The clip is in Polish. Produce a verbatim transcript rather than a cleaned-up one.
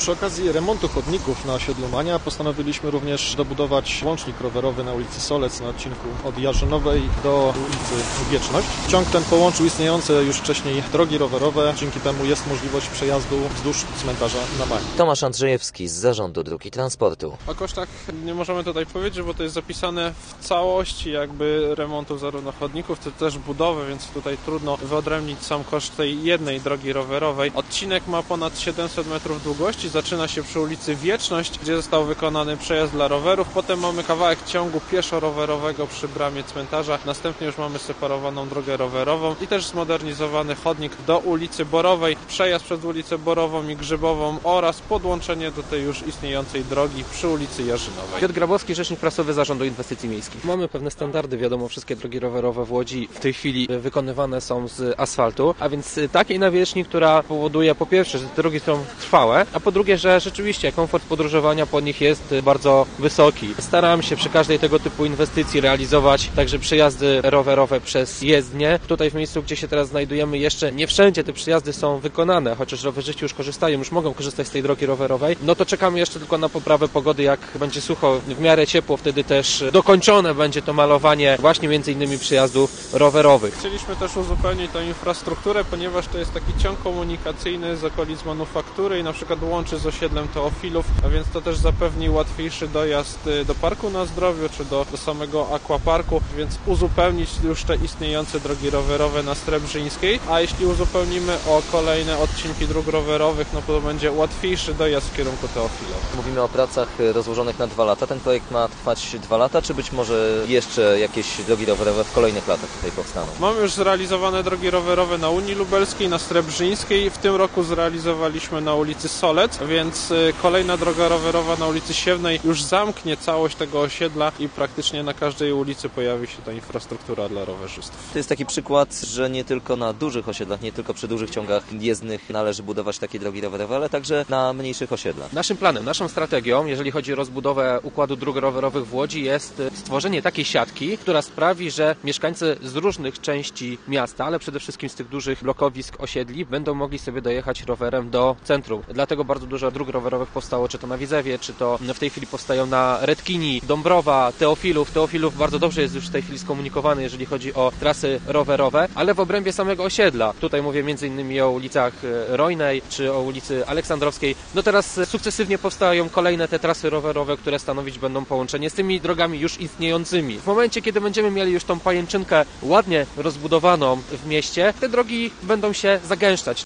Przy okazji remontu chodników na osiedlu Mania postanowiliśmy również dobudować łącznik rowerowy na ulicy Solec na odcinku od Jarzynowej do ulicy Wieczność. Ciąg ten połączył istniejące już wcześniej drogi rowerowe, dzięki temu jest możliwość przejazdu wzdłuż cmentarza na Mani. Tomasz Andrzejewski z Zarządu Dróg i Transportu. O kosztach nie możemy tutaj powiedzieć, bo to jest zapisane w całości jakby remontu zarówno chodników, to też budowy, więc tutaj trudno wyodrębnić sam koszt tej jednej drogi rowerowej. Odcinek ma ponad siedemset metrów długości, zaczyna się przy ulicy Wieczność, gdzie został wykonany przejazd dla rowerów. Potem mamy kawałek ciągu pieszo-rowerowego przy bramie cmentarza. Następnie już mamy separowaną drogę rowerową i też zmodernizowany chodnik do ulicy Borowej, przejazd przez ulicę Borową i Grzybową oraz podłączenie do tej już istniejącej drogi przy ulicy Jarzynowej. Piotr Grabowski, rzecznik prasowy Zarządu Inwestycji Miejskich. Mamy pewne standardy, wiadomo, wszystkie drogi rowerowe w Łodzi w tej chwili wykonywane są z asfaltu, a więc takiej nawierzchni, która powoduje po pierwsze, że te drogi są trwałe, a po drugie, że rzeczywiście komfort podróżowania po nich jest bardzo wysoki. Staramy się przy każdej tego typu inwestycji realizować także przejazdy rowerowe przez jezdnie. Tutaj w miejscu, gdzie się teraz znajdujemy, jeszcze nie wszędzie te przejazdy są wykonane, chociaż rowerzyści już korzystają, już mogą korzystać z tej drogi rowerowej. No to czekamy jeszcze tylko na poprawę pogody, jak będzie sucho, w miarę ciepło, wtedy też dokończone będzie to malowanie właśnie między innymi przejazdów rowerowych. Chcieliśmy też uzupełnić tę infrastrukturę, ponieważ to jest taki ciąg komunikacyjny z okolic manufaktury i na przykład łączy z osiedlem Teofilów, a więc to też zapewni łatwiejszy dojazd do Parku na Zdrowiu czy do, do samego Aquaparku, więc uzupełnić już te istniejące drogi rowerowe na Srebrzyńskiej, a jeśli uzupełnimy o kolejne odcinki dróg rowerowych, no to będzie łatwiejszy dojazd w kierunku Teofilów. Mówimy o pracach rozłożonych na dwa lata. Ten projekt ma trwać dwa lata, czy być może jeszcze jakieś drogi rowerowe w kolejnych latach tutaj powstaną? Mamy już zrealizowane drogi rowerowe na Unii Lubelskiej, na Srebrzyńskiej. W tym roku zrealizowaliśmy na ulicy Solec, więc kolejna droga rowerowa na ulicy Siewnej już zamknie całość tego osiedla i praktycznie na każdej ulicy pojawi się ta infrastruktura dla rowerzystów. To jest taki przykład, że nie tylko na dużych osiedlach, nie tylko przy dużych ciągach jezdnych należy budować takie drogi rowerowe, ale także na mniejszych osiedlach. Naszym planem, naszą strategią, jeżeli chodzi o rozbudowę układu dróg rowerowych w Łodzi, jest stworzenie takiej siatki, która sprawi, że mieszkańcy z różnych części miasta, ale przede wszystkim z tych dużych blokowisk, osiedli, będą mogli sobie dojechać rowerem do centrum. Dlatego bardzo dużo dróg rowerowych powstało, czy to na Widzewie, czy to w tej chwili powstają na Redkini, Dąbrowa, Teofilów. Teofilów bardzo dobrze jest już w tej chwili skomunikowany, jeżeli chodzi o trasy rowerowe, ale w obrębie samego osiedla. Tutaj mówię między innymi o ulicach Rojnej, czy o ulicy Aleksandrowskiej. No teraz sukcesywnie powstają kolejne te trasy rowerowe, które stanowić będą połączenie z tymi drogami już istniejącymi. W momencie, kiedy będziemy mieli już tą pajęczynkę ładnie rozbudowaną w mieście, te drogi będą się zagęszczać.